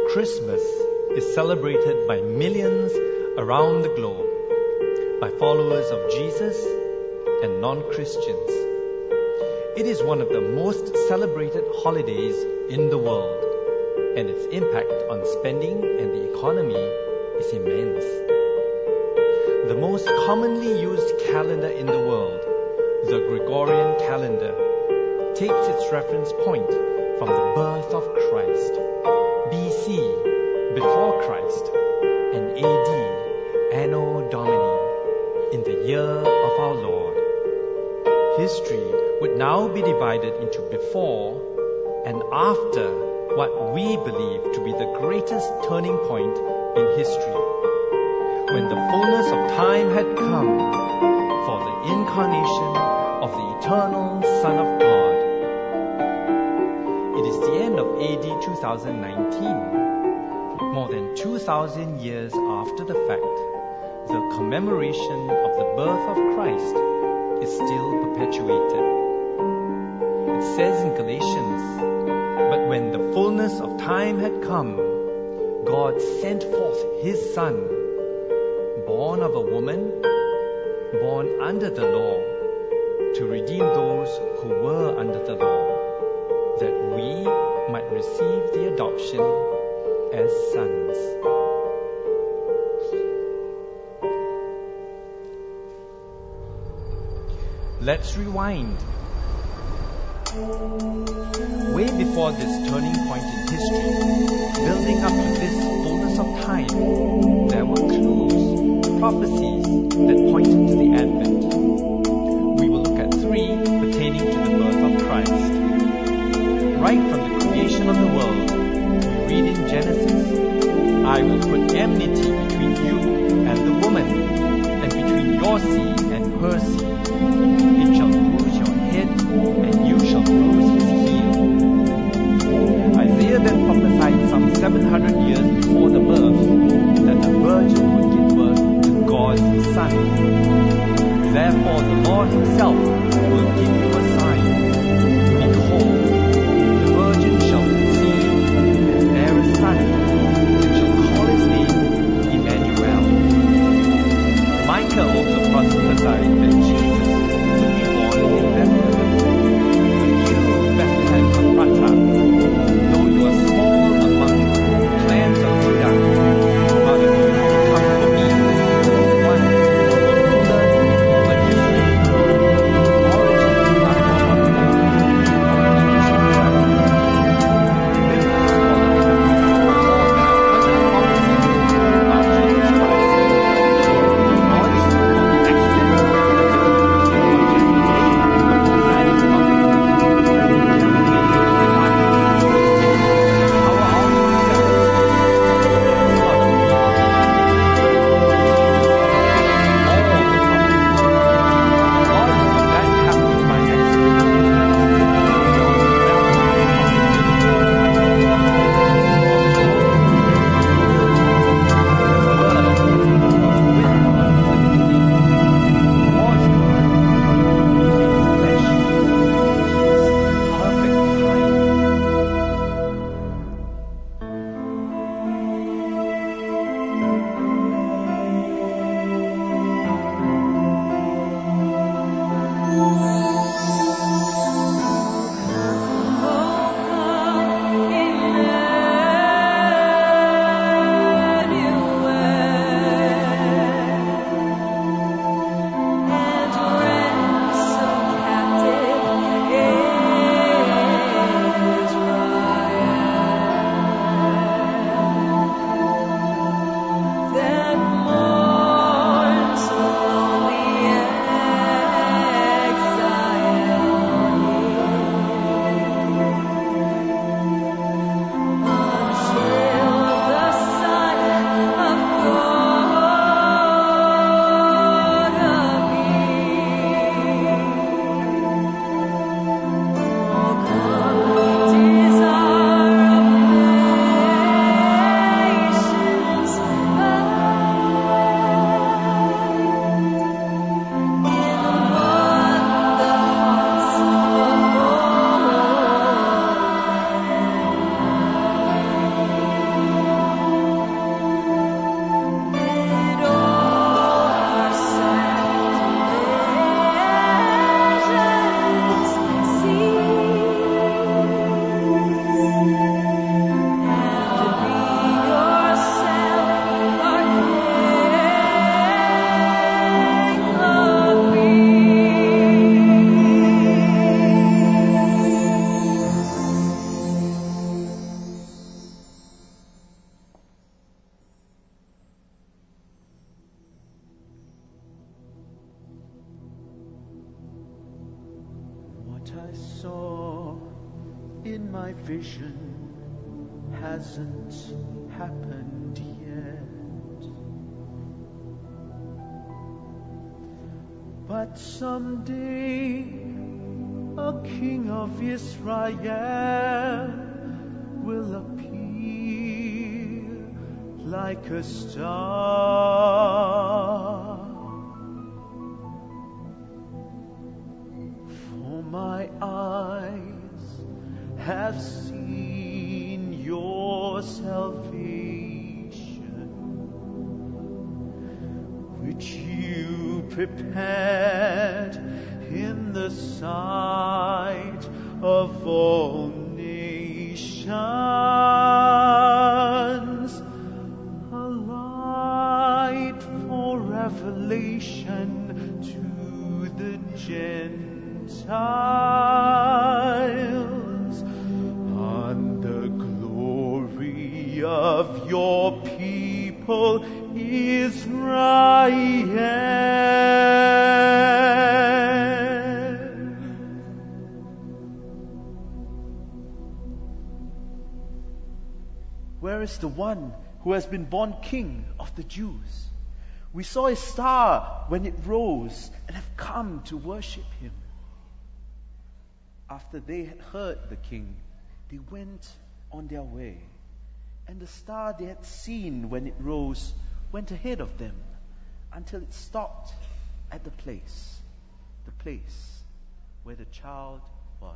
Christmas is celebrated by millions around the globe, by followers of Jesus and non-Christians. It is one of the most celebrated holidays in the world, and its impact on spending and the economy is immense. The most commonly used calendar in the world, the Gregorian calendar, takes its reference point from the birth of Christ, BC, before Christ, and AD, Anno Domini, in the year of our Lord. History would now be divided into before and after what we believe to be the greatest turning point in history, when the fullness of time had come for the incarnation of the eternal Son of God. It is the end of AD 2019, more than 2,000 years after the fact. The commemoration of the birth of Christ is still perpetuated. It says in Galatians, "But when the fullness of time had come, God sent forth His Son, born of a woman, born under the law, to redeem those who were under the law, that we might receive the adoption as sons." Let's rewind. Way before this turning point in history, building up to this fullness of time, there were clues, prophecies that pointed to the Advent. We will look at 3 pertaining to the birth of Christ. Right from the creation of the world, we read in Genesis, "I will put enmity between you and the woman, and between your seed and her seed. It shall bruise your head, and you shall bruise his heel." Isaiah then prophesied some 700 years before the birth that the virgin would give birth to God's Son. "Therefore the Lord Himself will give you a sign. Behold, the virgin shall conceive and bear a son, and shall call his name Emmanuel." Micah also prophesied that Jesus would be born my vision hasn't happened yet. But someday a king of Israel will appear like a star. For my eyes have seen your salvation, which you prepared in the sight of all nations, a light for revelation to the Gentiles, and the glory of your people Israel. Where is the one who has been born King of the Jews? We saw his star when it rose and have come to worship him. After they had heard the king, they went on their way. And the star they had seen when it rose went ahead of them until it stopped at the place where the child was.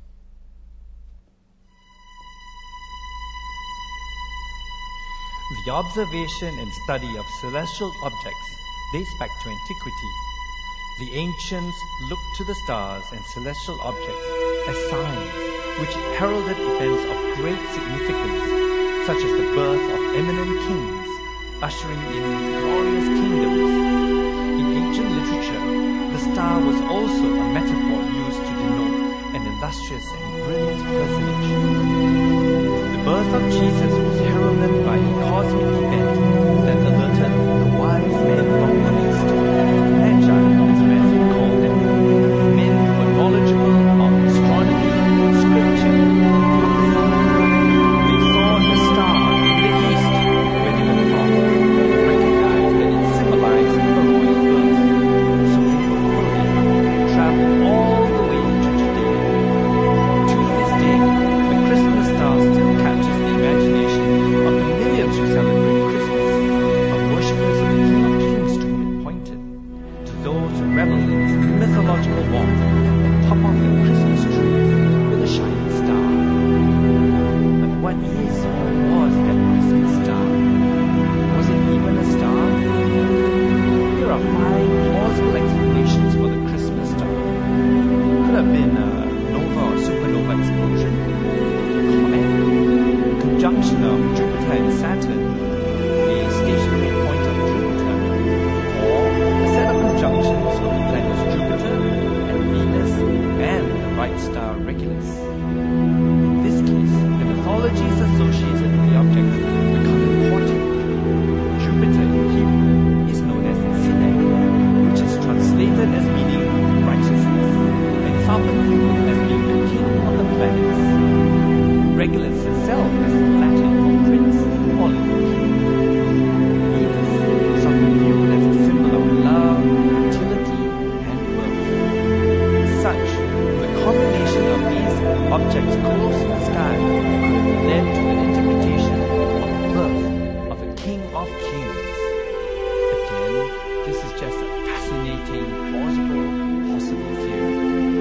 The observation and study of celestial objects dates back to antiquity. The ancients looked to the stars and celestial objects as signs which heralded events of great significance, such as the birth of eminent kings, ushering in glorious kingdoms. In ancient literature, the star was also a metaphor used to denote an illustrious and brilliant personage. The birth of Jesus was heralded by a cosmic event that alerted the wise men from the East, Magi, as Matthew called them, men who were knowledgeable of astronomy, scripture, and prophecy. They saw the star in the East when they were taught and recognized that it symbolized a royal birth. So they followed it, traveled all the way to Judea. To this day, the Christmas star still captures the imagination of the millions who celebrate Christmas, from worshippers of the King of Kings to whom it pointed, to those who revel in its mythological warmth on top of the Christmas tree with a shining star. But what is or was that Christmas star? Was it even a star? Here are 5 plausible explanations for the Christmas star. It could have been a nova or supernova explosion, comet, conjunction of Jupiter and Saturn, the stationary point of Jupiter, or a set of conjunctions of the planets Jupiter and Venus and the bright star Regulus. In this case, the mythologies associated with the objects become important. Jupiter in Hebrew is known as Sinai, which is translated as meaning righteousness, and is often viewed as being the king of the planets. Regulus itself is Latin for prince or little king. Venus is often viewed as a symbol of love, fertility, and birth. As such, the combination of these objects close in the sky could have led to an interpretation of the birth of a king of kings. Again, this is just a fascinating, plausible, possible theory.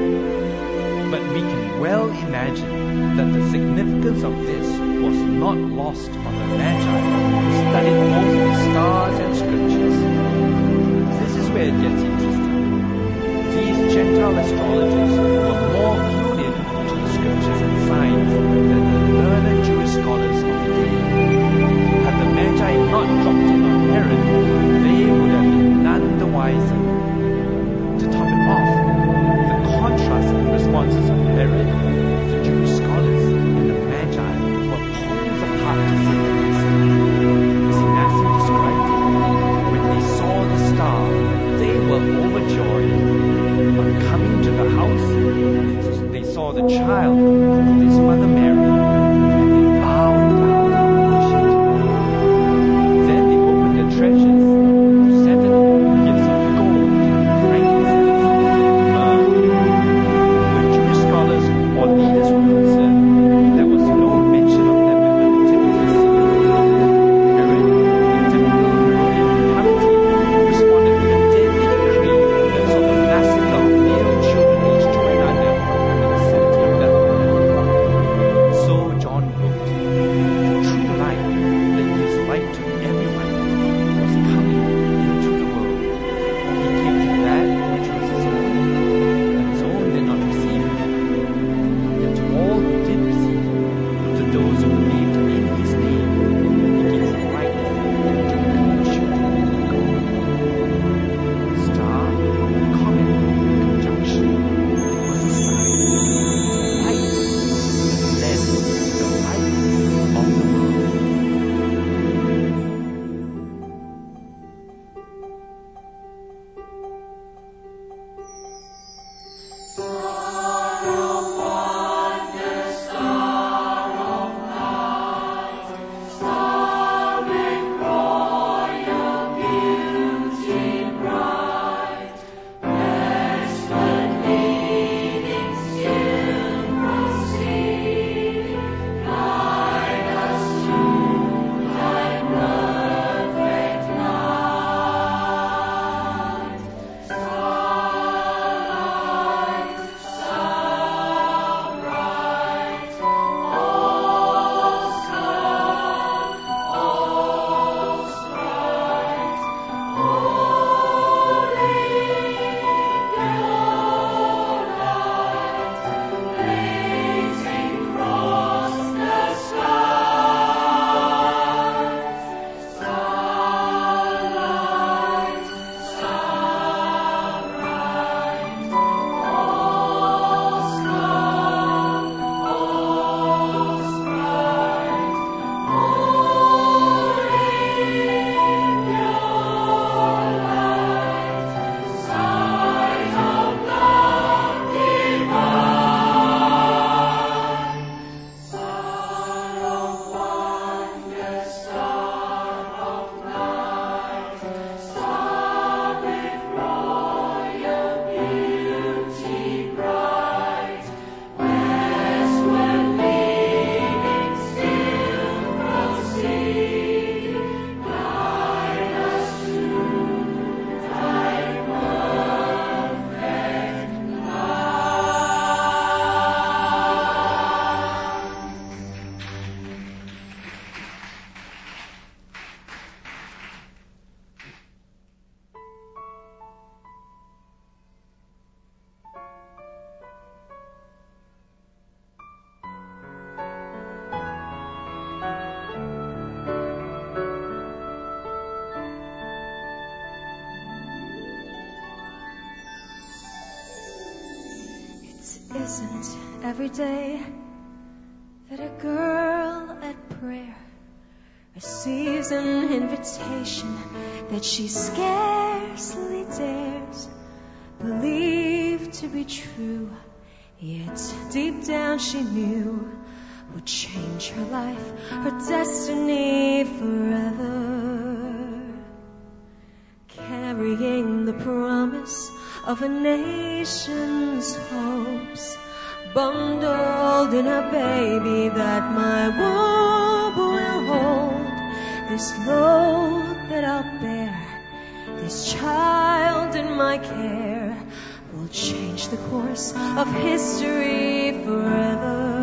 But we can well imagine that the significance of this was not lost on the Magi who studied both the stars and scriptures. This is where it gets interesting. These Gentile astrologers were more clued in to the scriptures and signs than the learned Jewish scholars of the day. Had the Magi not dropped in on Herod, they would have been none the wiser. To top it off, the contrast in responses of Herod, the Jewish scholars, and the Magi were poles apart to say the least. As Matthew described it, when they saw the star, they were overjoyed. On coming to the house, they saw the child with his mother Mary, isn't every day that a girl at prayer receives an invitation that she scarcely dares believe to be true, yet deep down she knew would change her life, her destiny forever. Carrying the promise of a nation's hopes, bundled in a baby that my womb will hold. This load that I'll bear, this child in my care, will change the course of history forever.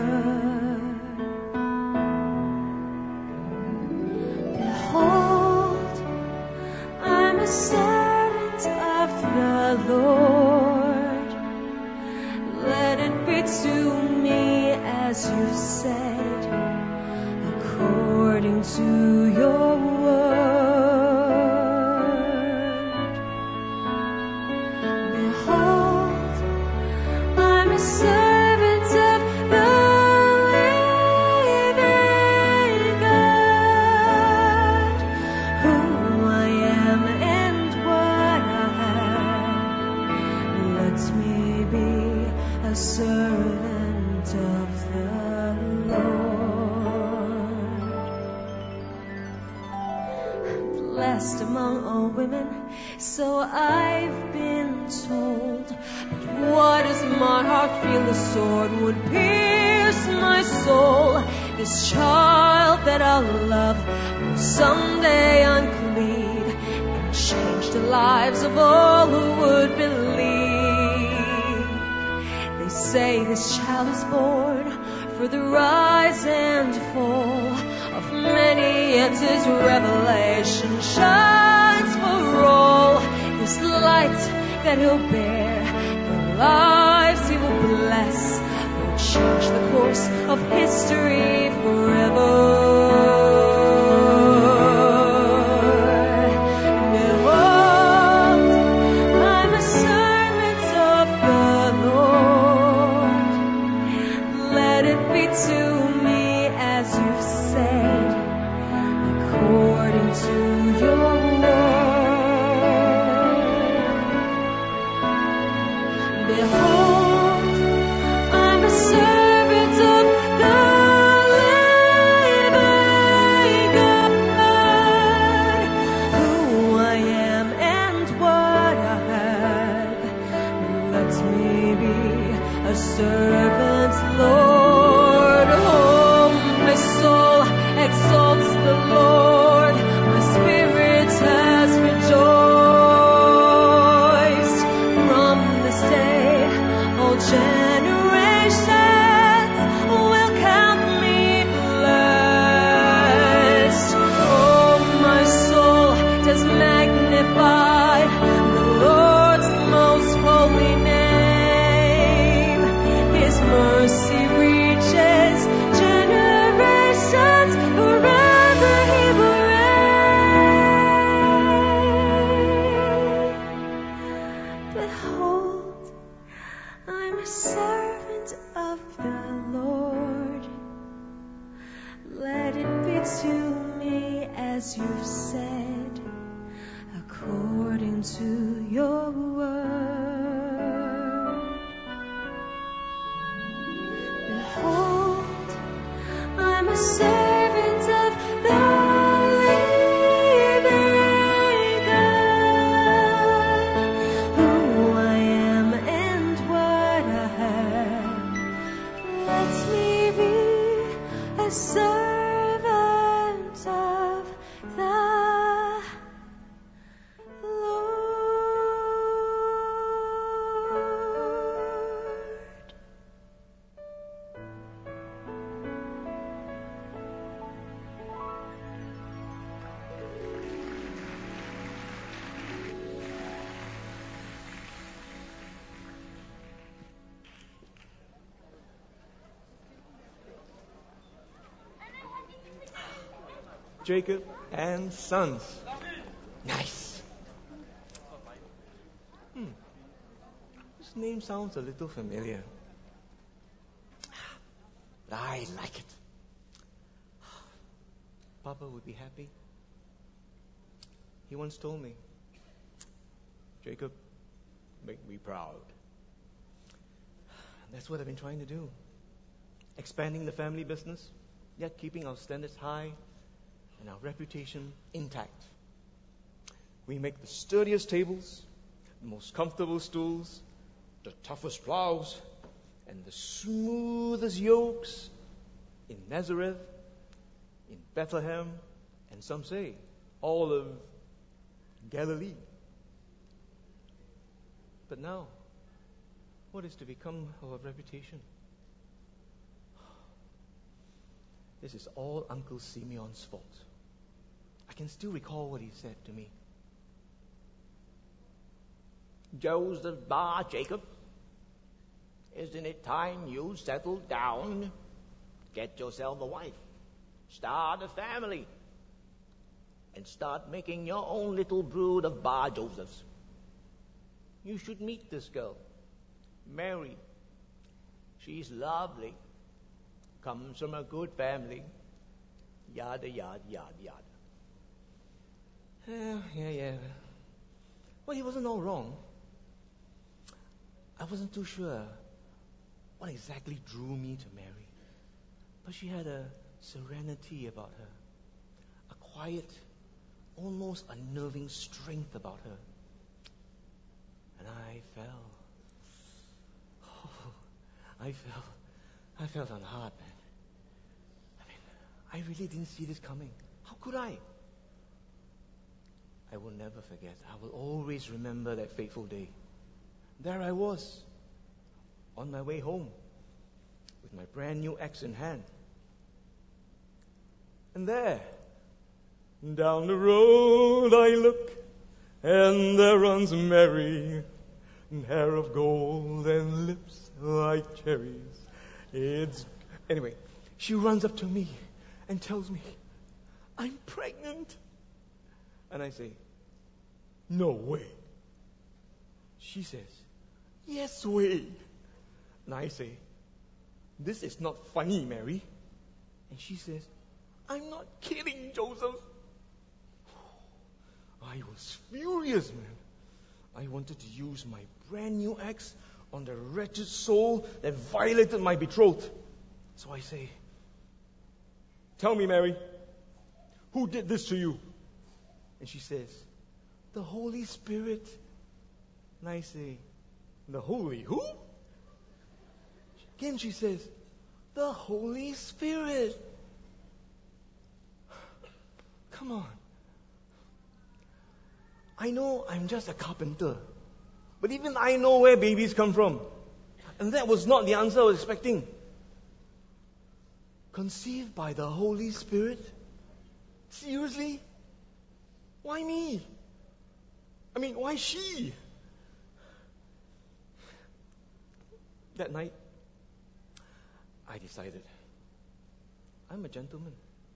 Behold, I'm a servant of the Lord. Let it be to me as you said, according to your word. Behold, I'm a servant of the living God. Who I am and what I have, let me be a servant of the Lord. Blessed among all women, so I've been told. But what does my heart feel? The sword would pierce my soul. This child that I'll love will someday uncleave and change the lives of all who would believe. They say this child is born for the rise and fall of many, yet his revelation shines for all. This light that he'll bear, the lives he will bless, will change the course of history forever. Behold, I'm a servant of the Lord. Let it be to me as you've said, according to your word. Behold, I'm a servant of the living God. Who I am and what I have, let me be a servant, Lord. Oh, my soul exalts the Lord. My spirit has rejoiced. From this day, all generations will count me blessed. Oh, my soul does magnify the Lord's most holy name. His mercy reaches generations, forever he will reign. Behold, I'm a servant of the Lord. Let it be to me as you've said, according to your word. Behold, I'm a servant of the living God. Who I am and what I have, let me be a servant of the Lord. Jacob and Sons. Nice. This name sounds a little familiar. but I like it. Papa would be happy. He once told me, Jacob, make me proud. That's what I've been trying to do. Expanding the family business, yet keeping our standards high and our reputation intact. We make the sturdiest tables, the most comfortable stools, the toughest plows, and the smoothest yokes in Nazareth, in Bethlehem, and some say all of Galilee. But now, what is to become of our reputation? This is all Uncle Simeon's fault. I can still recall what he said to me. Joseph Bar Jacob, isn't it time you settled down? Get yourself a wife, start a family, and start making your own little brood of Bar Josephs. You should meet this girl, Mary. She's lovely, comes from a good family, yada, yada, yada, yada. Yeah. Well, he wasn't all wrong. I wasn't too sure what exactly drew me to Mary, but she had a serenity about her, a quiet, almost unnerving strength about her. And I fell. I fell on hard, man. I really didn't see this coming. How could I? I will never forget. I will always remember that fateful day. There I was, on my way home, with my brand new axe in hand. And there, down the road I look, and there runs Mary, hair of gold and lips like cherries. Anyway, she runs up to me and tells me, I'm pregnant. And I say, no way. She says, yes way. And I say, this is not funny, Mary. And she says, I'm not kidding, Joseph. I was furious, man. I wanted to use my brand new axe on the wretched soul that violated my betrothed. So I say, tell me, Mary, who did this to you? And she says, the Holy Spirit. And I say, the Holy who? Again she says, the Holy Spirit. Come on. I know I'm just a carpenter, but even I know where babies come from. And that was not the answer I was expecting. Conceived by the Holy Spirit? Seriously? Why me? I mean, why she? That night, I decided, I'm a gentleman.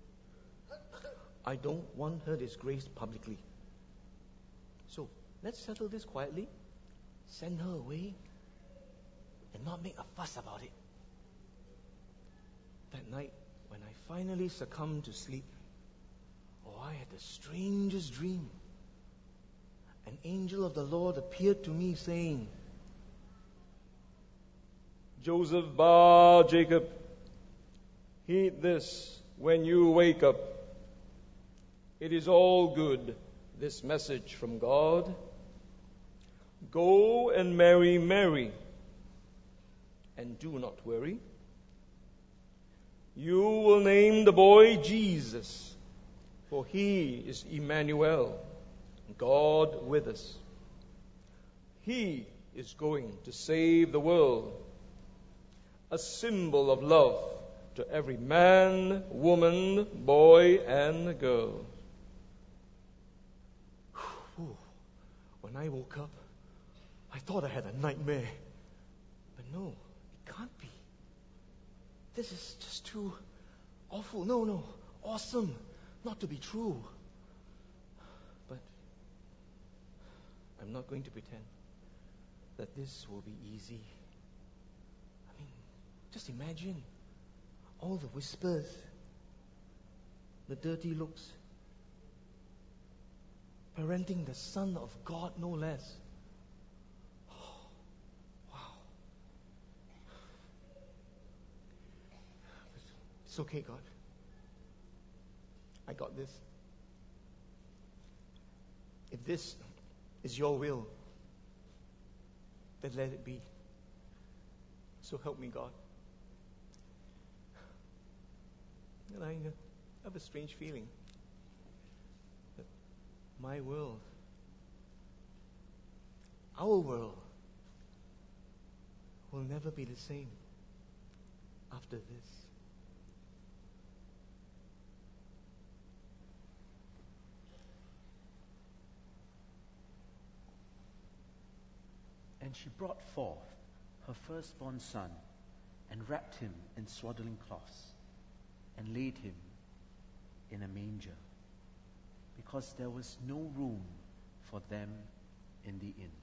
I don't want her disgraced publicly. So, let's settle this quietly, send her away, and not make a fuss about it. That night, when I finally succumbed to sleep, I had the strangest dream. An angel of the Lord appeared to me saying, Joseph Bar Jacob, heed this when you wake up. It is all good, this message from God. Go and marry Mary, and do not worry. You will name the boy Jesus, for he is Emmanuel, God with us. He is going to save the world, a symbol of love to every man, woman, boy, and girl. When I woke up, I thought I had a nightmare. But no, it can't be. This is just too awful. No, awesome not to be true. But I'm not going to pretend that this will be easy. I mean, just imagine All the whispers, the dirty looks, parenting the Son of God, no less. Oh, wow. It's okay, God. I got this. If this is your will, then let it be. So help me, God. And I have a strange feeling that my world, our world, will never be the same after this. And she brought forth her firstborn son, and wrapped him in swaddling cloths, and laid him in a manger, because there was no room for them in the inn.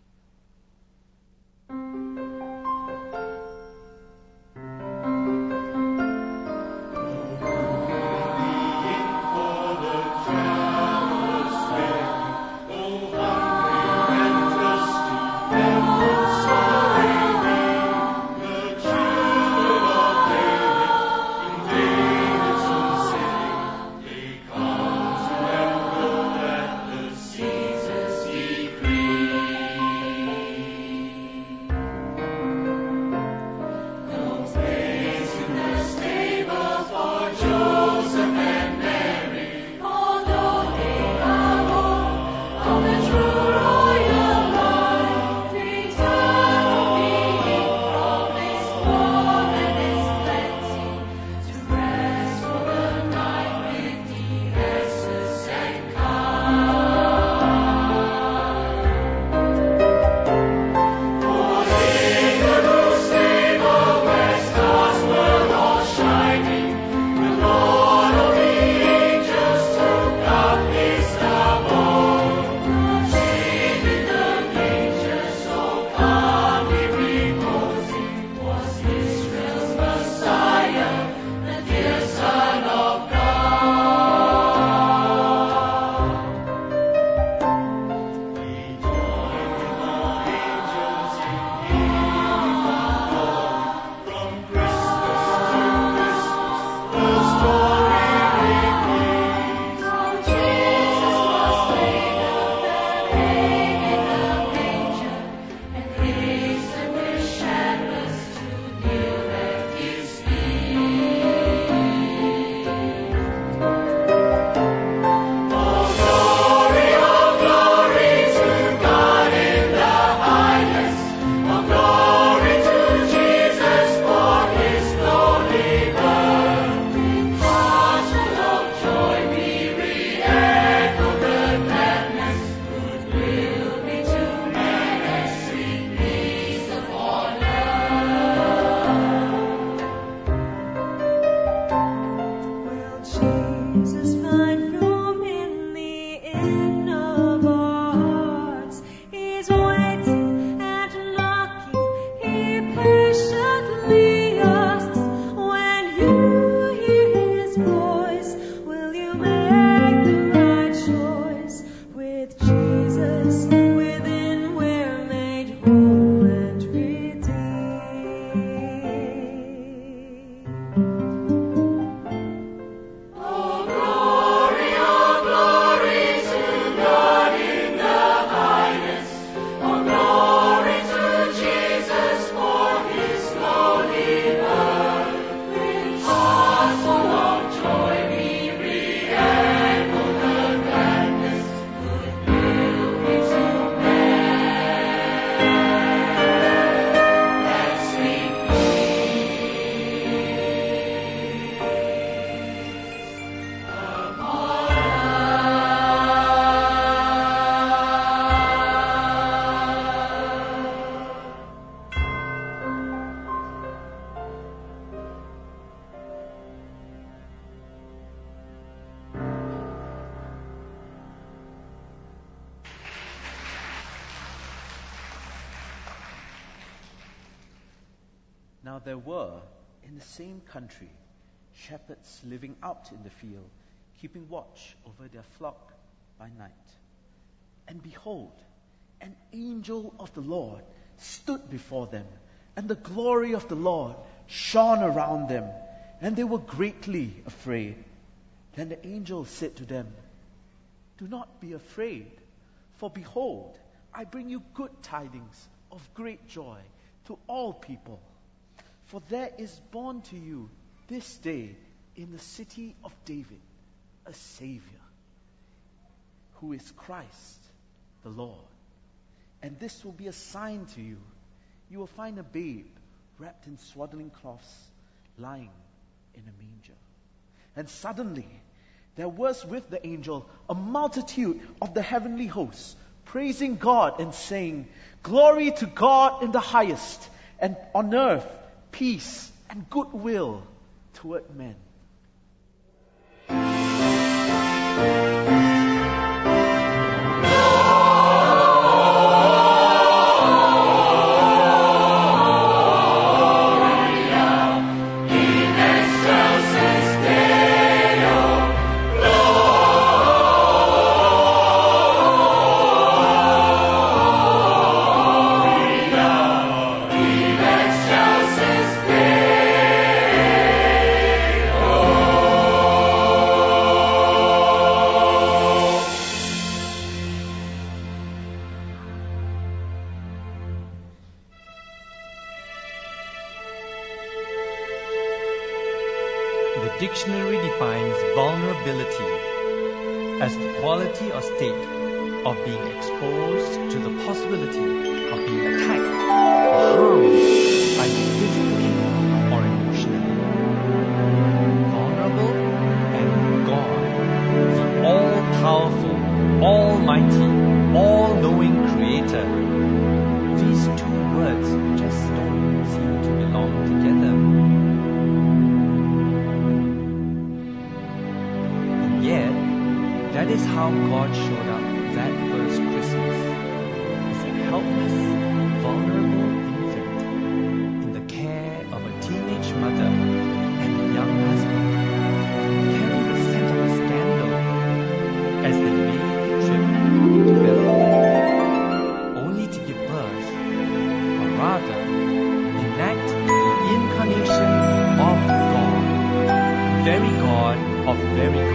Now there were in the same country shepherds living out in the field, keeping watch over their flock by night. And behold, an angel of the Lord stood before them, and the glory of the Lord shone around them, and they were greatly afraid. Then the angel said to them, "Do not be afraid, for behold, I bring you good tidings of great joy to all people. For there is born to you this day in the city of David a Savior, who is Christ the Lord. And this will be a sign to you. You will find a babe wrapped in swaddling cloths, lying in a manger." And suddenly there was with the angel a multitude of the heavenly hosts, praising God and saying, "Glory to God in the highest, and on earth peace and goodwill toward men." The dictionary defines vulnerability as the quality or state of being exposed to the possibility of being attacked or harmed, either physically or emotionally. Vulnerable and God, the all-powerful, almighty, all-knowing Creator. These two words just don't seem to belong together. Yet, that is how God showed up that first Christmas, as a helpless, vulnerable infant in the care of a teenage mother and a young husband, carrying the scent of a scandal as they made the trip to Bethlehem, only to give birth, or rather, enact the incarnation of God, very God of very God.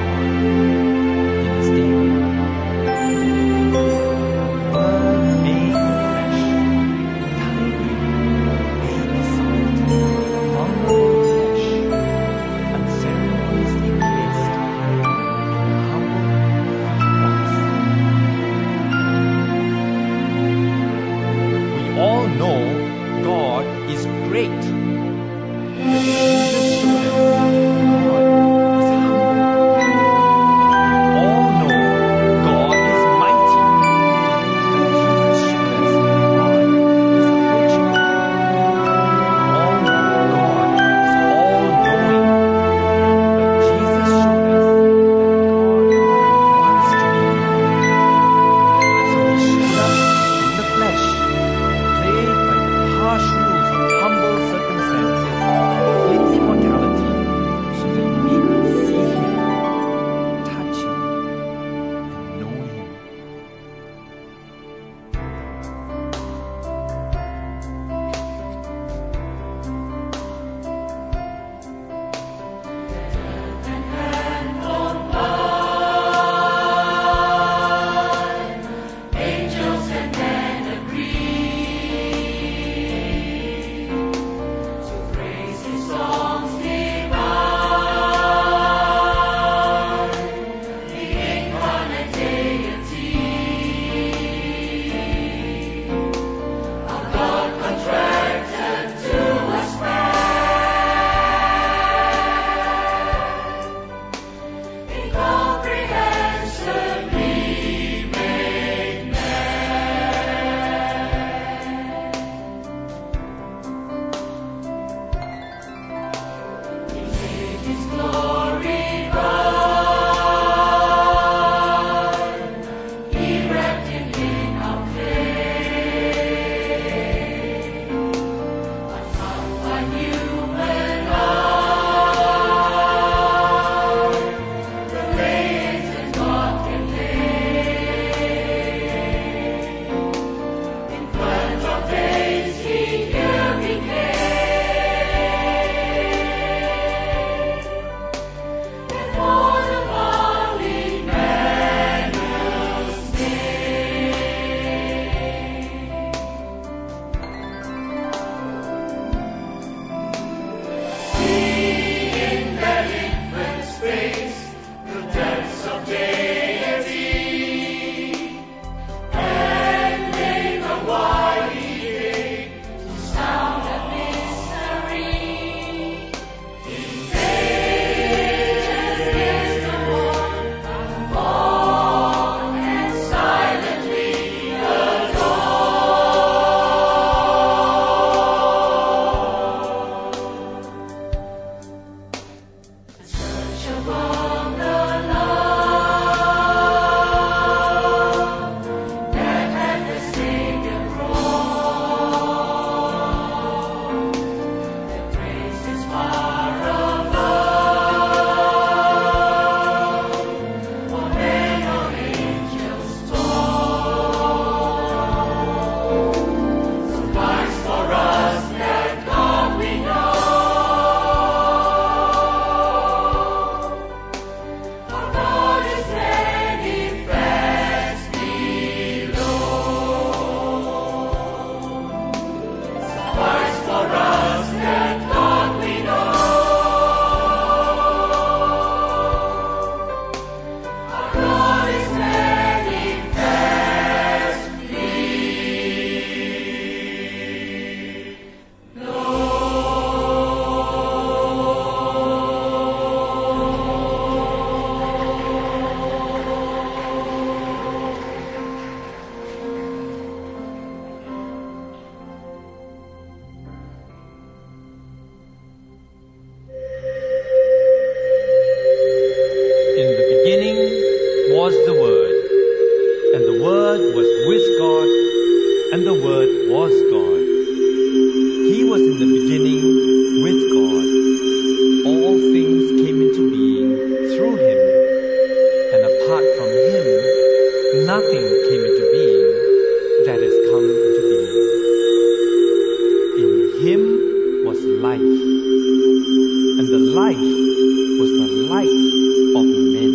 was the light of men.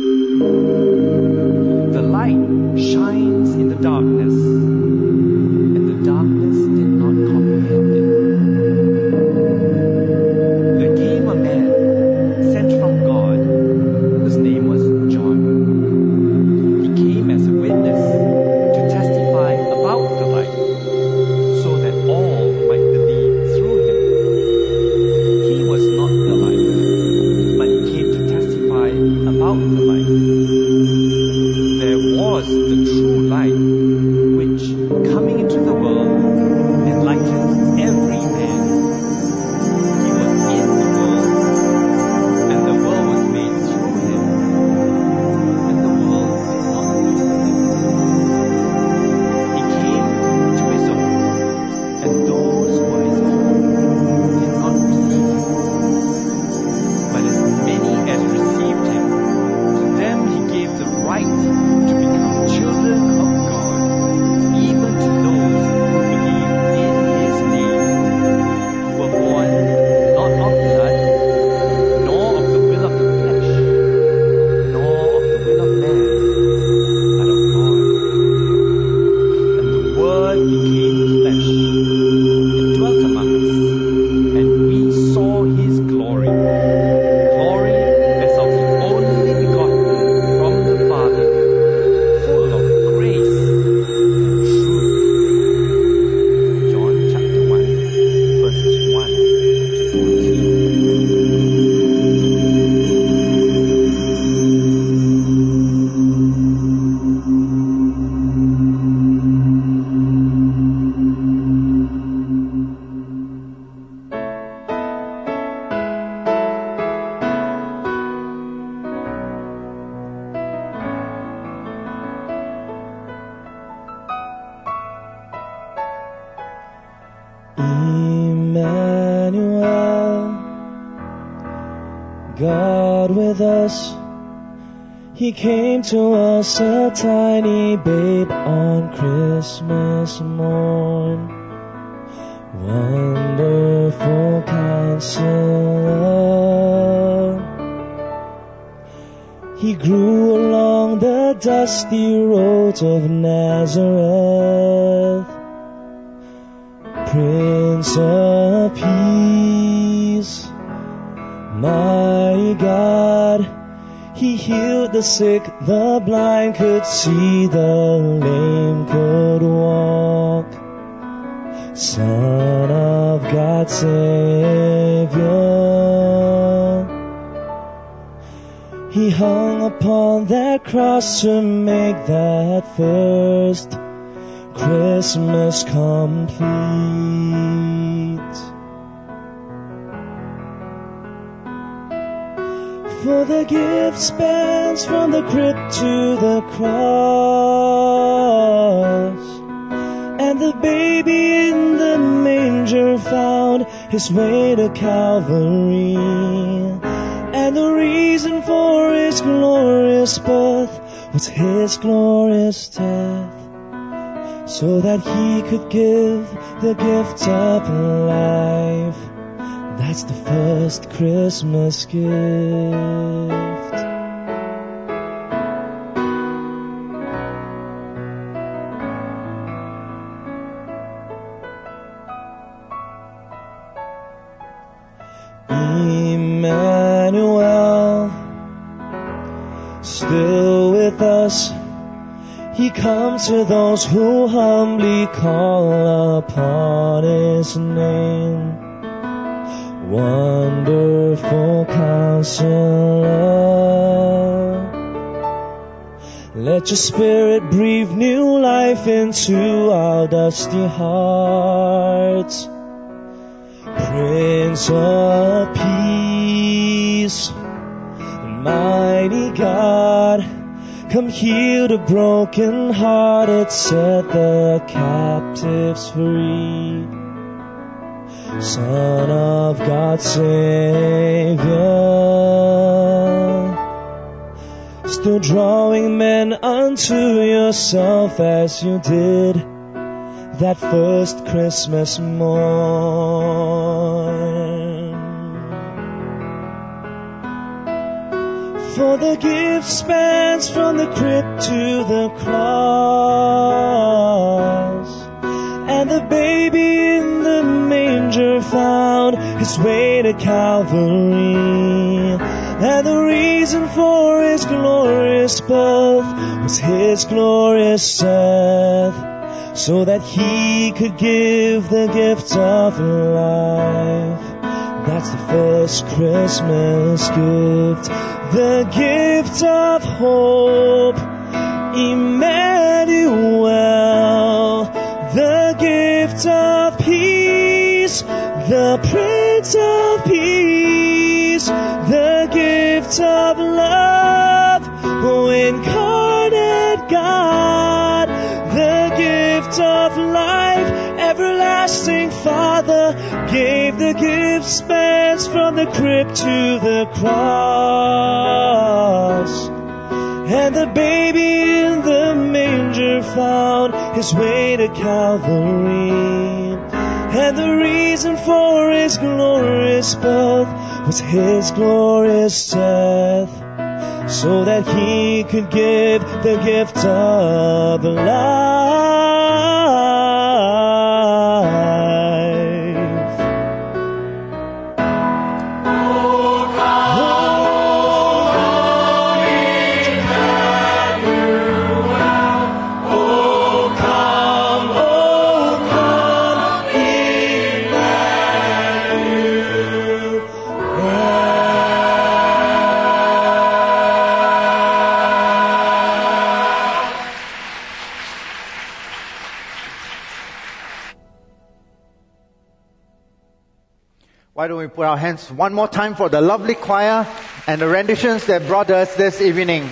The light shines in the darkness, and the darkness did not comprehend it. There came a man sent from God, whose name was John. He came as a witness to testify about the light, so that all might believe through him. He was not the light, but he came to testify about the light. There was the true light, which, coming into the world, enlightens every man. He was in the world, and the world was made through him, and the world did not know him. He came to his own, and those who were his own did not receive him. But as many as received him, to them he gave the right to become children of God, even to those who believe in his name, who were born not of blood, nor of the will of the flesh, nor of the will of man, but of God. And the Word became flesh, and dwelt among us, and we saw his glory, glory as of the only begotten from the Father, full of grace and truth. John chapter 1, verses 1 to 14. Emmanuel, God with us. He came to us a tiny babe on Christmas morn. Wonderful Counselor. He grew along the dusty roads of Nazareth. Prince of Peace, mighty God, he healed the sick, the blind could see, the lame could walk. Son of God, Savior, he hung upon that cross to make that first Christmas complete. For the gift spans from the crypt to the cross, and the baby in the manger found his way to Calvary. And the reason for his glorious birth was his glorious death, so that he could give the gift of life. That's the first Christmas gift. Emmanuel, still with us. He comes to those who humbly call upon his name. Wonderful Counselor, let your Spirit breathe new life into our dusty hearts. Prince of Peace, mighty God, come heal the broken hearted, set the captives free. Son of God, Savior, still drawing men unto yourself as you did that first Christmas morn. For the gift spans from the crib to the cross, and the baby in the manger found his way to Calvary. And the reason for his glorious birth was his glorious death, so that he could give the gift of life. That's the first Christmas gift, the gift of hope, Emmanuel, the gift of peace, the Prince of Peace, the gift of love, oh incarnate God, the gift of life, everlasting Father, gave the gift spans from the crib to the cross. And the baby in the manger found his way to Calvary. And the reason for his glorious birth was his glorious death, so that he could give the gift of life. Why don't we put our hands one more time for the lovely choir and the renditions that brought us this evening.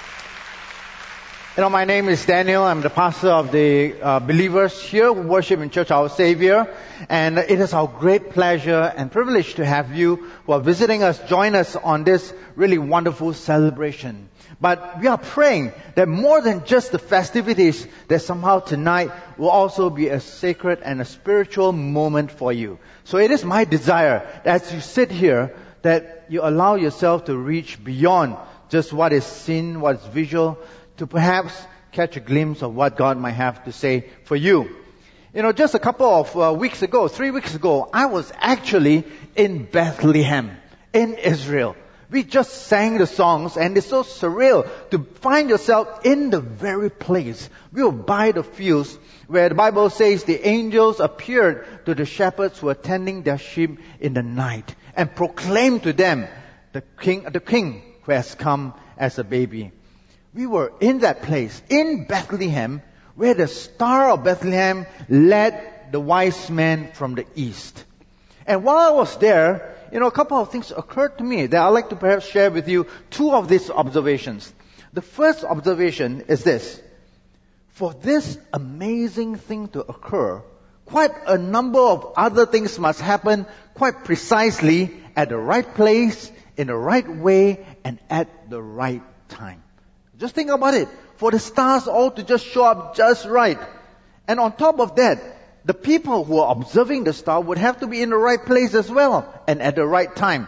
My name is Daniel. I'm the pastor of the believers here who worship in Church Our Savior. And it is our great pleasure and privilege to have you who are visiting us join us on this really wonderful celebration. But we are praying that more than just the festivities, that somehow tonight will also be a sacred and a spiritual moment for you. So it is my desire that as you sit here, that you allow yourself to reach beyond just what is seen, what is visual, to perhaps catch a glimpse of what God might have to say for you. Just a couple of 3 weeks ago, I was actually in Bethlehem, in Israel. We just sang the songs, and it's so surreal to find yourself in the very place. We were by the fields where the Bible says the angels appeared to the shepherds who were tending their sheep in the night and proclaimed to them the king who has come as a baby. We were in that place, in Bethlehem, where the star of Bethlehem led the wise men from the east. And while I was there, a couple of things occurred to me that I'd like to perhaps share with you two of these observations. The first observation is this. For this amazing thing to occur, quite a number of other things must happen quite precisely at the right place, in the right way, and at the right time. Just think about it. For the stars all to just show up just right. And on top of that, the people who are observing the star would have to be in the right place as well and at the right time.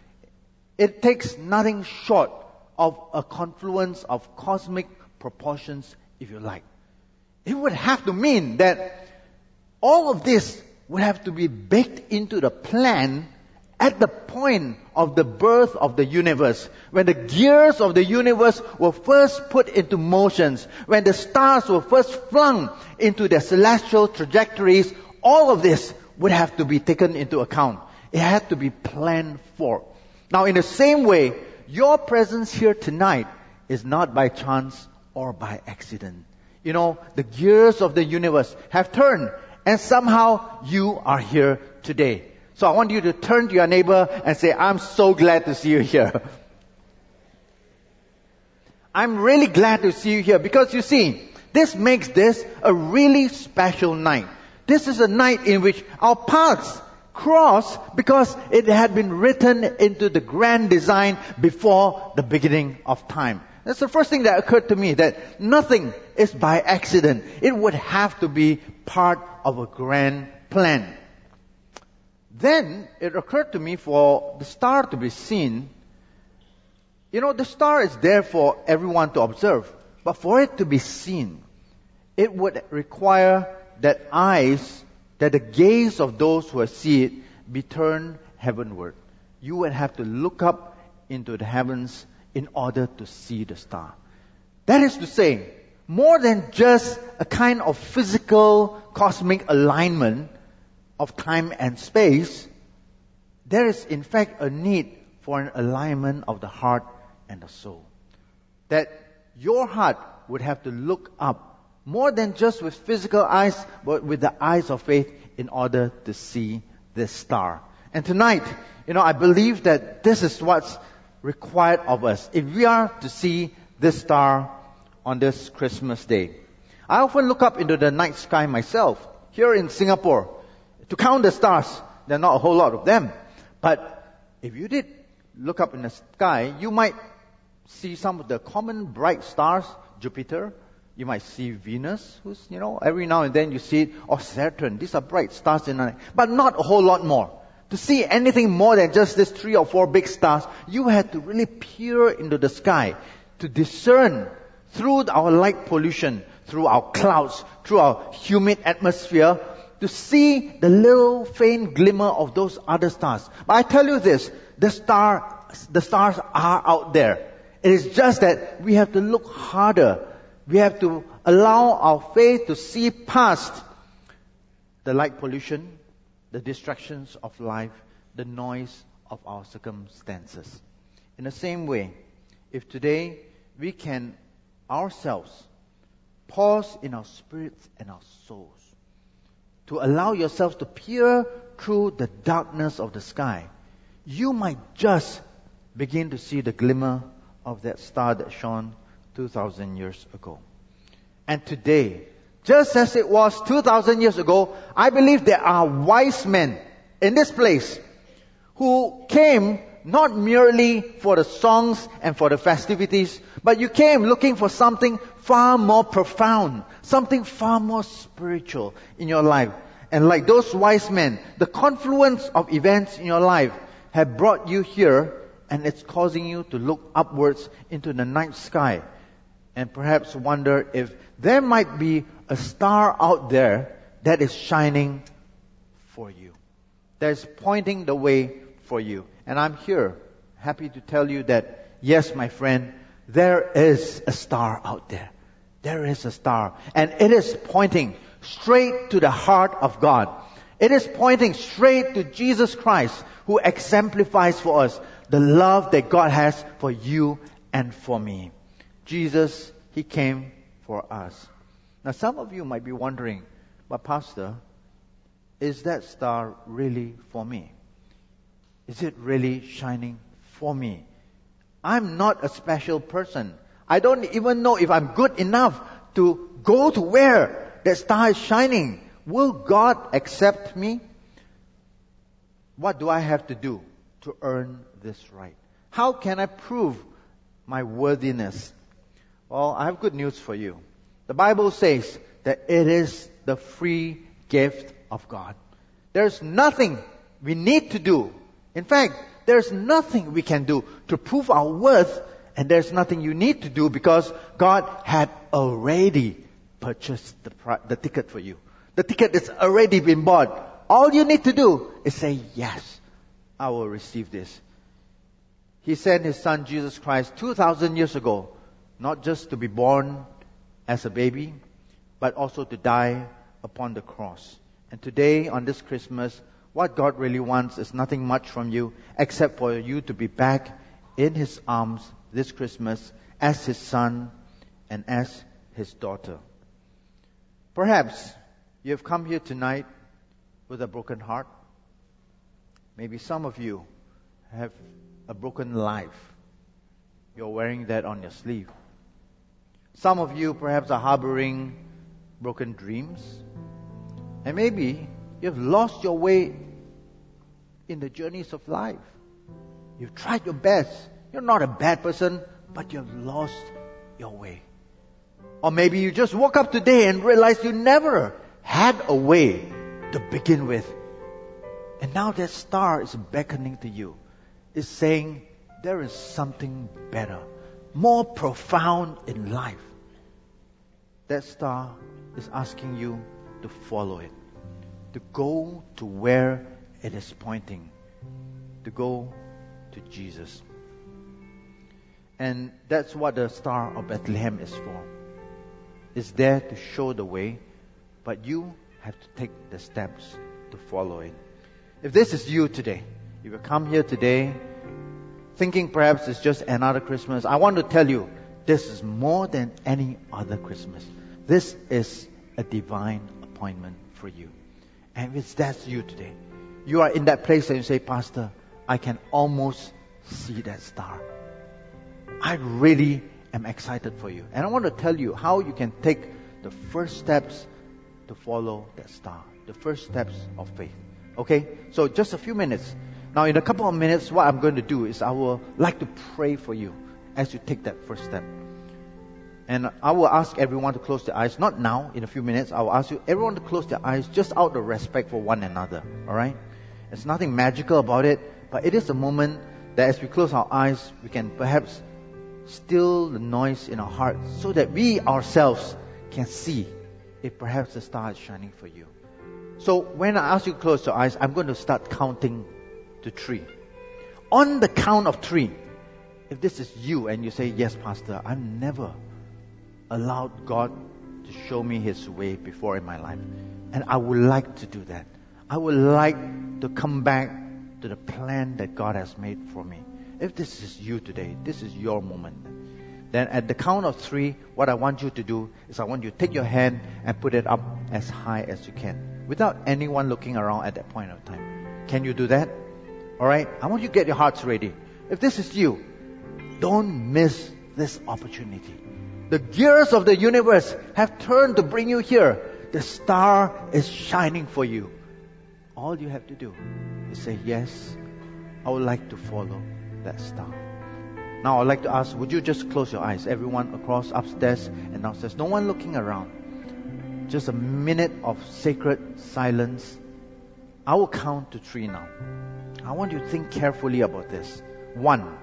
It takes nothing short of a confluence of cosmic proportions, if you like. It would have to mean that all of this would have to be baked into the plan at the point of the birth of the universe, when the gears of the universe were first put into motions, when the stars were first flung into their celestial trajectories, all of this would have to be taken into account. It had to be planned for. Now, in the same way, your presence here tonight is not by chance or by accident. The gears of the universe have turned, and somehow you are here today. So I want you to turn to your neighbor and say, I'm so glad to see you here. I'm really glad to see you here because you see, this makes this a really special night. This is a night in which our paths cross because it had been written into the grand design before the beginning of time. That's the first thing that occurred to me, that nothing is by accident. It would have to be part of a grand plan. Then it occurred to me, for the star to be seen, You know, the star is there for everyone to observe, but for it to be seen, it would require that the gaze of those who see it be turned heavenward. You would have to look up into the heavens in order to see the star. That is to say, more than just a kind of physical cosmic alignment of time and space, there is in fact a need for an alignment of the heart and the soul. That your heart would have to look up more than just with physical eyes, but with the eyes of faith in order to see this star. And tonight, I believe that this is what's required of us if we are to see this star on this Christmas day. I often look up into the night sky myself, here in Singapore, to count the stars. There are not a whole lot of them. But if you did look up in the sky, you might see some of the common bright stars, Jupiter. You might see Venus, who's, every now and then you see it, or Saturn. These are bright stars in the night. But not a whole lot more. To see anything more than just these 3 or 4 big stars, you had to really peer into the sky to discern through our light pollution, through our clouds, through our humid atmosphere, to see the little faint glimmer of those other stars. But I tell you this, the stars are out there. It is just that we have to look harder. We have to allow our faith to see past the light pollution, the distractions of life, the noise of our circumstances. In the same way, if today we can ourselves pause in our spirits and our souls to allow yourselves to peer through the darkness of the sky, you might just begin to see the glimmer of that star that shone 2,000 years ago. And today, just as it was 2,000 years ago, I believe there are wise men in this place who came not merely for the songs and for the festivities, but you came looking for something far more profound, something far more spiritual in your life. And like those wise men, the confluence of events in your life have brought you here, and it's causing you to look upwards into the night sky and perhaps wonder if there might be a star out there that is shining for you, that is pointing the way for you. And I'm here, happy to tell you that, yes, my friend, there is a star out there. There is a star. And it is pointing straight to the heart of God. It is pointing straight to Jesus Christ, who exemplifies for us the love that God has for you and for me. Jesus, He came for us. Now, some of you might be wondering, but Pastor, is that star really for me? Is it really shining for me? I'm not a special person. I don't even know if I'm good enough to go to where that star is shining. Will God accept me? What do I have to do to earn this right? How can I prove my worthiness? Well, I have good news for you. The Bible says that it is the free gift of God. There's nothing we need to do. In fact, there's nothing we can do to prove our worth, and there's nothing you need to do because God had already purchased the ticket for you. The ticket has already been bought. All you need to do is say, yes, I will receive this. He sent His Son Jesus Christ 2,000 years ago, not just to be born as a baby, but also to die upon the cross. And today, on this Christmas, what God really wants is nothing much from you except for you to be back in His arms this Christmas as His son and as His daughter. Perhaps you have come here tonight with a broken heart. Maybe some of you have a broken life. You're wearing that on your sleeve. Some of you perhaps are harboring broken dreams. And maybe you've lost your way in the journeys of life. You've tried your best. You're not a bad person, but you've lost your way. Or maybe you just woke up today and realized you never had a way to begin with. And now that star is beckoning to you. It's saying, there is something better, more profound in life. That star is asking you to follow it, to go to where it is pointing, to go to Jesus. And that's what the Star of Bethlehem is for. It's there to show the way, but you have to take the steps to follow it. If this is you today, if you come here today thinking perhaps it's just another Christmas, I want to tell you, this is more than any other Christmas. This is a divine appointment for you. And if that's you today, you are in that place and you say, Pastor, I can almost see that star. I really am excited for you. And I want to tell you how you can take the first steps to follow that star. The first steps of faith. Okay? So just a few minutes. Now in a couple of minutes, what I'm going to do is I will like to pray for you as you take that first step. And I will ask everyone to close their eyes. Not now, in a few minutes. I will ask you, everyone to close their eyes just out of respect for one another. Alright? There's nothing magical about it. But it is a moment that as we close our eyes, we can perhaps still the noise in our hearts so that we ourselves can see if perhaps the star is shining for you. So when I ask you to close your eyes, I'm going to start counting to 3. On the count of 3, if this is you and you say, yes, Pastor, I've never allowed God to show me His way before in my life, and I would like to do that. I would like to come back to the plan that God has made for me. If this is you today, this is your moment. Then at the count of 3, what I want you to do is I want you to take your hand and put it up as high as you can, without anyone looking around at that point of time. Can you do that? Alright? I want you to get your hearts ready. If this is you, don't miss this opportunity. The gears of the universe have turned to bring you here. The star is shining for you. All you have to do is say, yes, I would like to follow that star. Now I'd like to ask, would you just close your eyes? Everyone across, upstairs and downstairs. No one looking around. Just a minute of sacred silence. I will count to 3 now. I want you to think carefully about this. 1.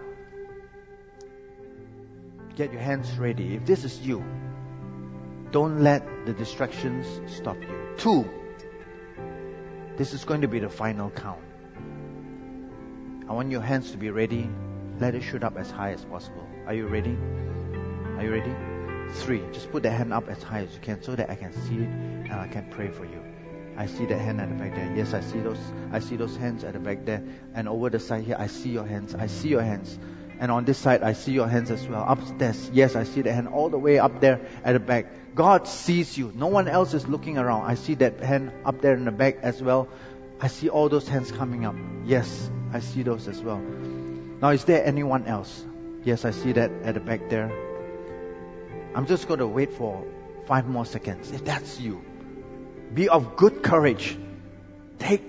Get your hands ready. If this is you, don't let the distractions stop you. 2. This is going to be the final count. I want your hands to be ready. Let it shoot up as high as possible. Are you ready? Are you ready? 3. Just put that hand up as high as you can so that I can see it and I can pray for you. I see that hand at the back there. Yes, I see those hands at the back there. And over the side here, I see your hands. I see your hands. And on this side, I see your hands as well. Upstairs, yes, I see the hand all the way up there at the back. God sees you. No one else is looking around. I see that hand up there in the back as well. I see all those hands coming up. Yes, I see those as well. Now, is there anyone else? Yes, I see that at the back there. I'm just going to wait for 5 more seconds. If that's you, be of good courage. Take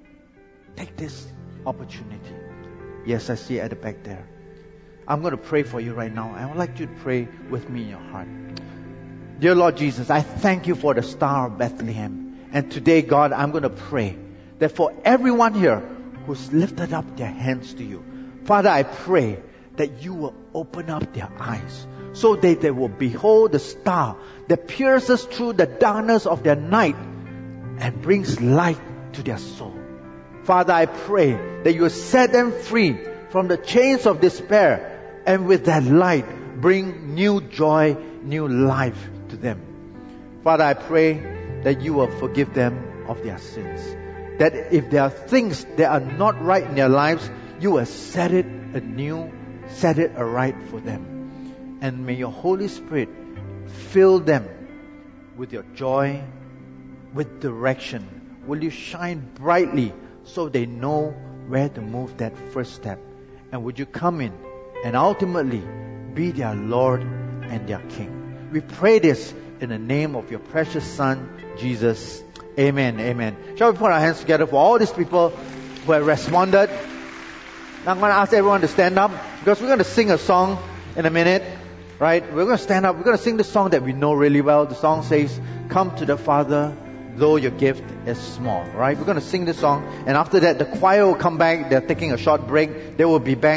this opportunity. Yes, I see it at the back there. I'm going to pray for you right now. I would like you to pray with me in your heart. Dear Lord Jesus, I thank you for the Star of Bethlehem. And today, God, I'm going to pray that for everyone here who's lifted up their hands to you, Father, I pray that you will open up their eyes so that they will behold the star that pierces through the darkness of their night and brings light to their soul. Father, I pray that you will set them free from the chains of despair, and with that light, bring new joy, new life to them. Father, I pray that you will forgive them of their sins. That if there are things that are not right in their lives, you will set it anew, set it aright for them. And may your Holy Spirit fill them with your joy, with direction. Will you shine brightly so they know where to move that first step? And would you come in and ultimately be their Lord and their King? We pray this in the name of your precious Son, Jesus. Amen. Amen. Shall we put our hands together for all these people who have responded? Now I'm going to ask everyone to stand up because we're going to sing a song in a minute. Right? We're going to stand up. We're going to sing the song that we know really well. The song says, "Come to the Father, though your gift is small." Right? We're going to sing this song. And after that, the choir will come back. They're taking a short break. They will be back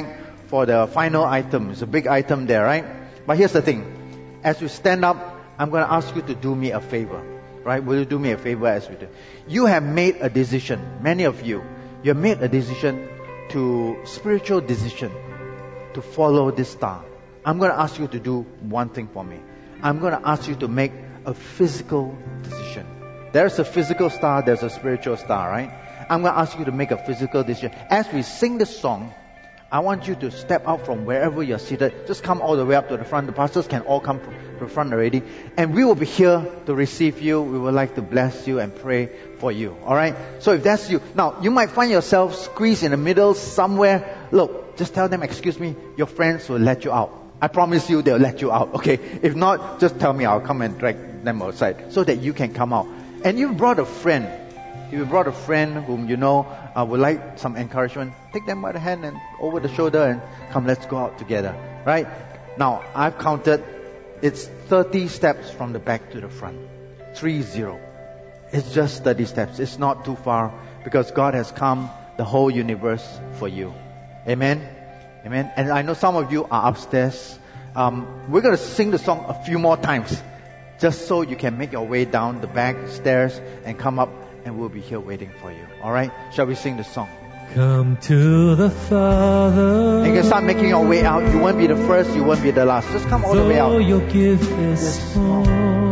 for the final item. It's a big item there, right? But here's the thing. As we stand up, I'm going to ask you to do me a favor. Right? Will you do me a favor as we do? You have made a decision. Many of you have made a decision spiritual decision to follow this star. I'm going to ask you to do one thing for me. I'm going to ask you to make a physical decision. There's a physical star, there's a spiritual star, right? I'm going to ask you to make a physical decision. As we sing this song, I want you to step out from wherever you're seated. Just come all the way up to the front. The pastors can all come to the front already. And we will be here to receive you. We would like to bless you and pray for you. Alright? So if that's you. Now, you might find yourself squeezed in the middle somewhere. Look, just tell them, excuse me, your friends will let you out. I promise you they'll let you out. Okay? If not, just tell me. I'll come and drag them outside so that you can come out. And you brought a friend. If you brought a friend whom you know would like some encouragement, take them by the hand and over the shoulder and come, let's go out together. Right? Now, I've counted. It's 30 steps from the back to the front. 30. It's just 30 steps. It's not too far because God has come the whole universe for you. Amen? Amen? And I know some of you are upstairs. We're going to sing the song a few more times just so you can make your way down the back stairs and come up, and we'll be here waiting for you. Alright? Shall we sing the song? Come to the Father. And you can start making your way out. You won't be the first, you won't be the last. Just come all the way out. Though your gift is small,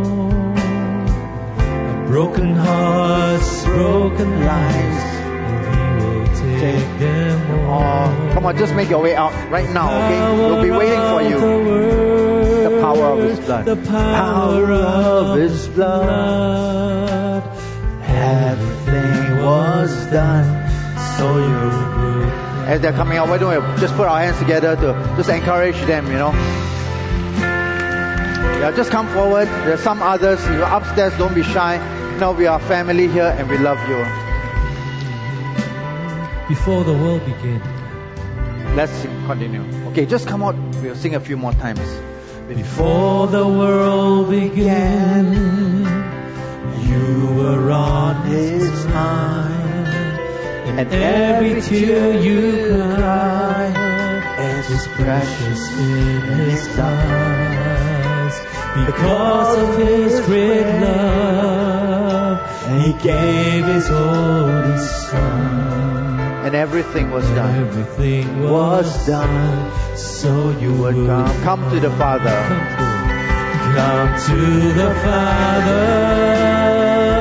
broken hearts, broken lives, and He will take them all. Come on, just make your way out right now, okay? We'll be waiting for you. The power of His blood. The power of His blood. Everything was done so you would. As they're coming out, why don't we just put our hands together to just encourage them, you know? Yeah, just come forward. There's some others. If you're upstairs, don't be shy. No, we are family here and we love you. Before the world began. Let's continue. Okay, just come out. We'll sing a few more times. Before the world began, you were on His mind. And every tear you cried is precious in His eyes. Because of His great love, He gave His only Son. And everything was done. Everything was done so you would come. Come to the Father. Come to the Father.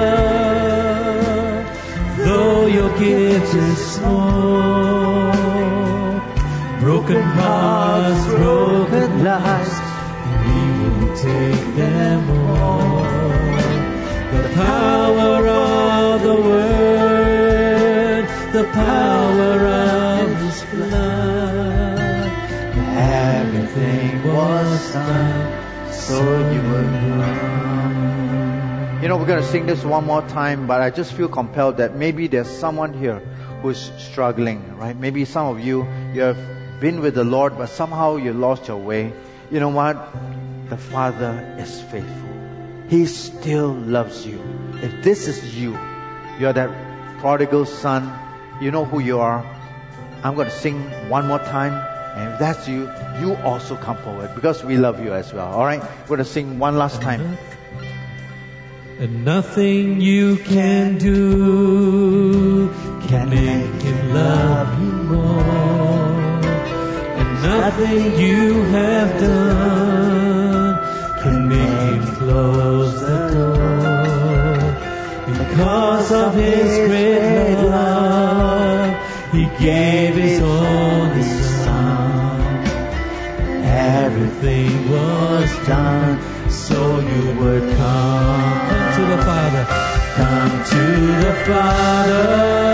Though your gift is small, broken hearts, broken lives, He will take them all. The power of the Word, the power of His blood. Everything was done so you would come. You know, we're going to sing this one more time, but I just feel compelled that maybe there's someone here who's struggling, right? Maybe some of you have been with the Lord, but somehow you lost your way. You know what? The Father is faithful. He still loves you. If this is you, you're that prodigal son, you know who you are. I'm going to sing one more time. And if that's you, you also come forward because we love you as well. Alright? We're going to sing one last time. And nothing you can do can make Him love you more. And nothing you have done can make Him close the door. Because of His great love, He gave His only Son. Everything was done so you would come. Come to the Father. Come to the Father.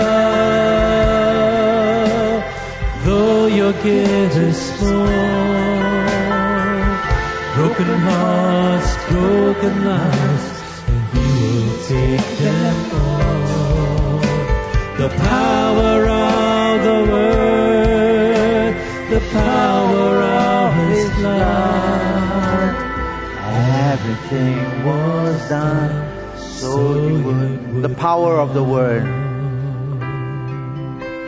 Though your gift is small, broken hearts, broken lives, and He will take them all. The power of the Word, the power of His blood. Everything was done so you would. The power of the Word.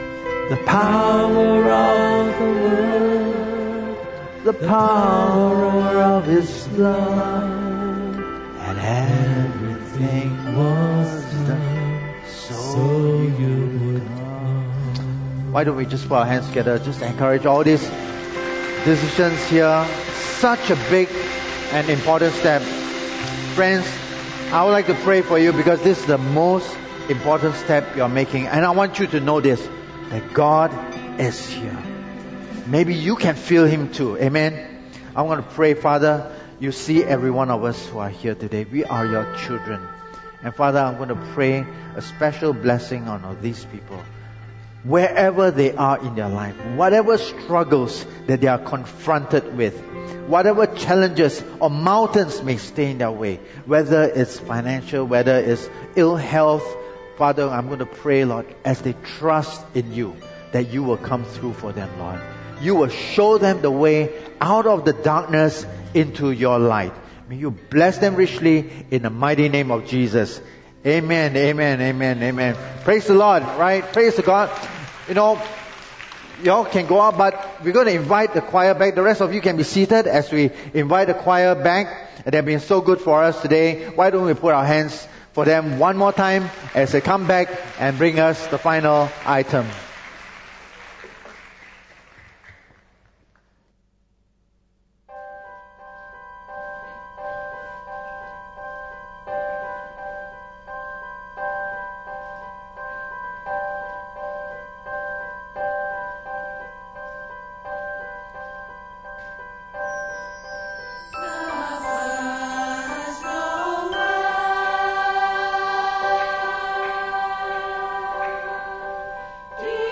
The power of the Word, the power of His blood, and everything was done so you would come. Why don't we just put our hands together, just encourage all these decisions here. Such a big and important step. Friends, I would like to pray for you because this is the most important step you're making. And I want you to know this, that God is here. Maybe you can feel Him too. Amen. I want to pray, Father, you see every one of us who are here today. We are your children. And Father, I'm going to pray a special blessing on all these people. Wherever they are in their life, whatever struggles that they are confronted with, whatever challenges or mountains may stay in their way, whether it's financial, whether it's ill health, Father, I'm going to pray, Lord, as they trust in you, that you will come through for them, Lord. You will show them the way out of the darkness into your light. May you bless them richly in the mighty name of Jesus. Amen, amen, amen, amen. Praise the Lord, right? Praise the God. You know, y'all can go out, but we're going to invite the choir back. The rest of you can be seated as we invite the choir back. They've been so good for us today. Why don't we put our hands for them one more time as they come back and bring us the final item. Jesus.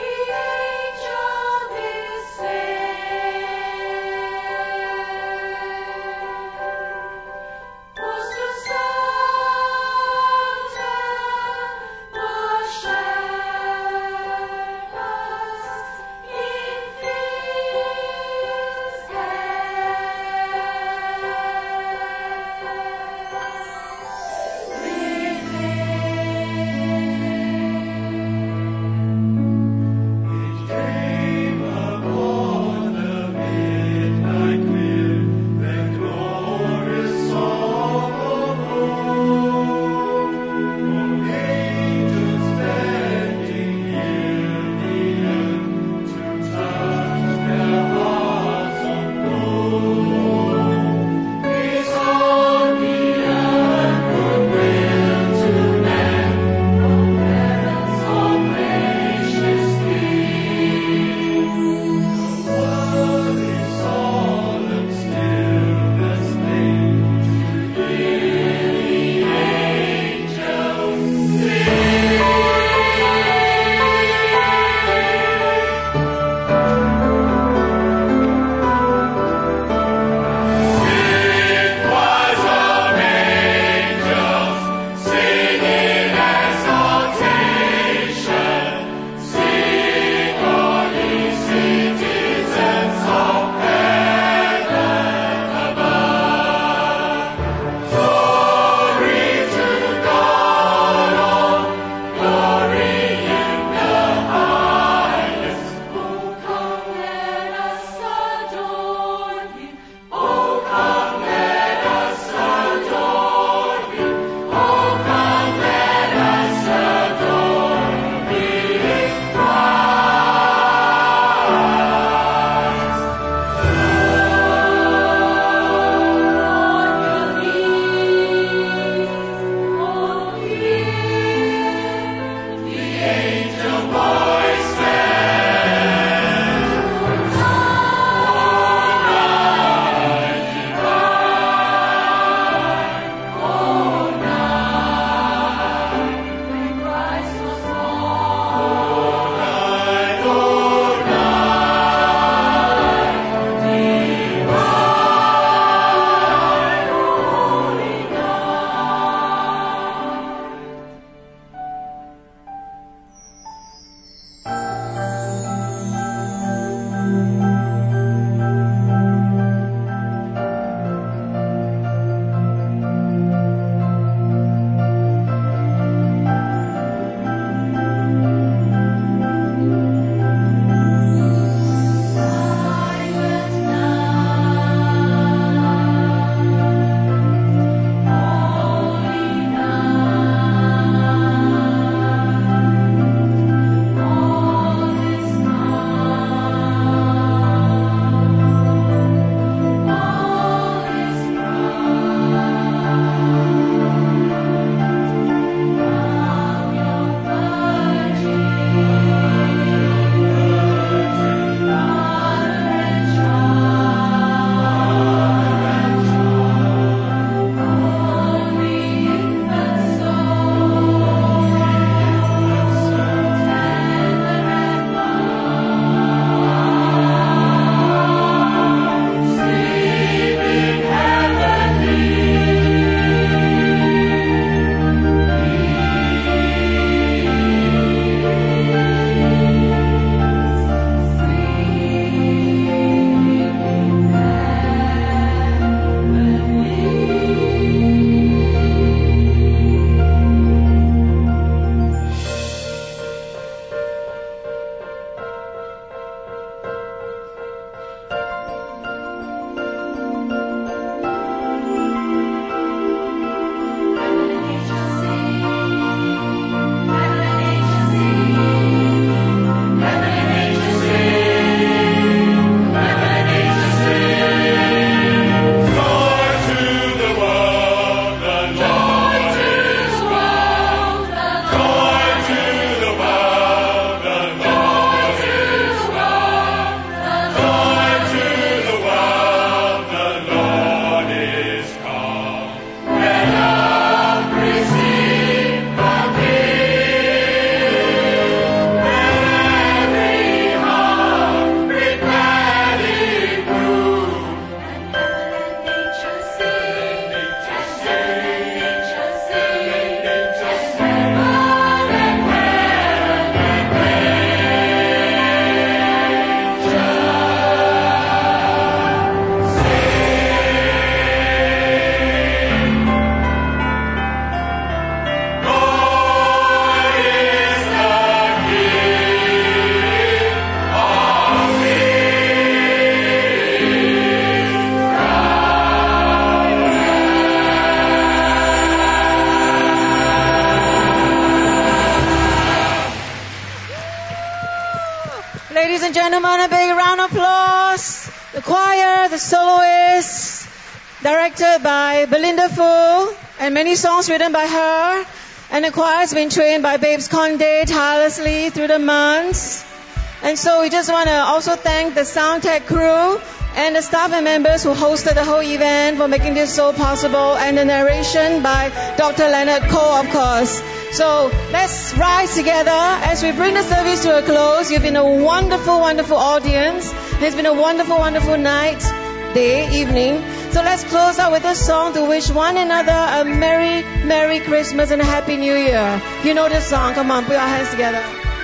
and gentlemen, a big round of applause. The choir, the soloists, directed by Belinda Fu, and many songs written by her. And the choir has been trained by Babes Conde tirelessly through the months. And so we just want to also thank the sound tech crew and the staff and members who hosted the whole event for making this so possible, and the narration by Dr. Leonard Cole, of course. So let's rise together as we bring the service to a close. You've been a wonderful, wonderful audience. It's been a wonderful, wonderful night, day, evening. So let's close out with a song to wish one another a Merry, Merry Christmas and a Happy New Year. You know this song. Come on, put your hands together.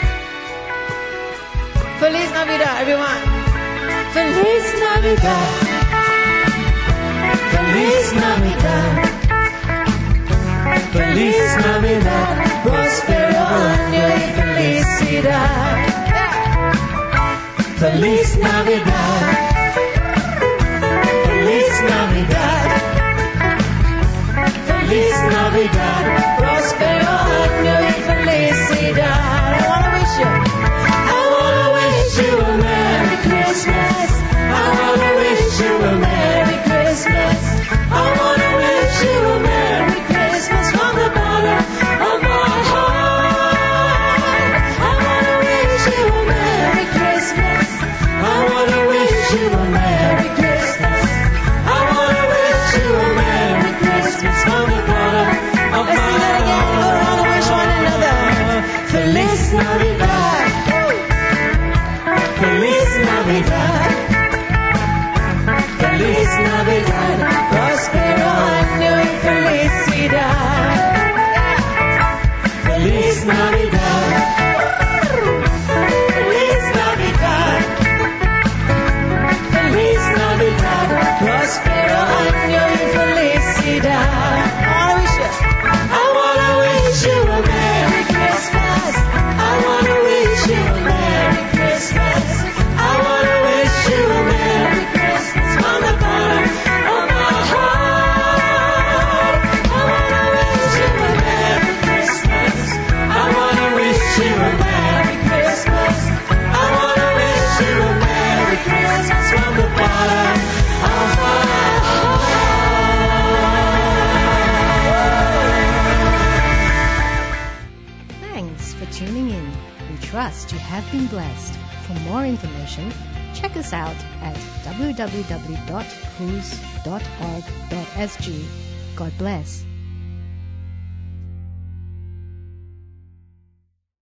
Feliz Navidad, everyone. Feliz Navidad. Feliz Navidad. Feliz Navidad. Prospero año y felicidad. Feliz Navidad. Feliz Navidad. Feliz Navidad. Prospero año y felicidad. I want to wish you a Merry Christmas. I want to wish you a Merry Christmas. I want to wish you a Merry Christmas from the bottom of my heart. I want to wish you a Merry Christmas. I want to wish you a Merry Christmas. I want to wish you a Merry Christmas from the bottom of my heart. Let's sing it again. Go around and wish one another. Feliz Navidad. Feliz Navidad. Feliz Navidad. Prospero año y felicidad. Feliz Navidad. Feliz Navidad. Feliz Navidad. Prospero año y felicidad. I wanna wish you a Merry Christmas. I wanna wish you a Merry Christmas. I wanna wish you a Merry Christmas from the bottom of my heart. I wanna wish you a Merry Christmas. I wanna wish you a Merry Christmas. I wanna wish you a Merry Christmas from the bottom of my heart. Thanks for tuning in. We trust you have been blessed. For more information, check us out at www.whos.org.sg. God bless.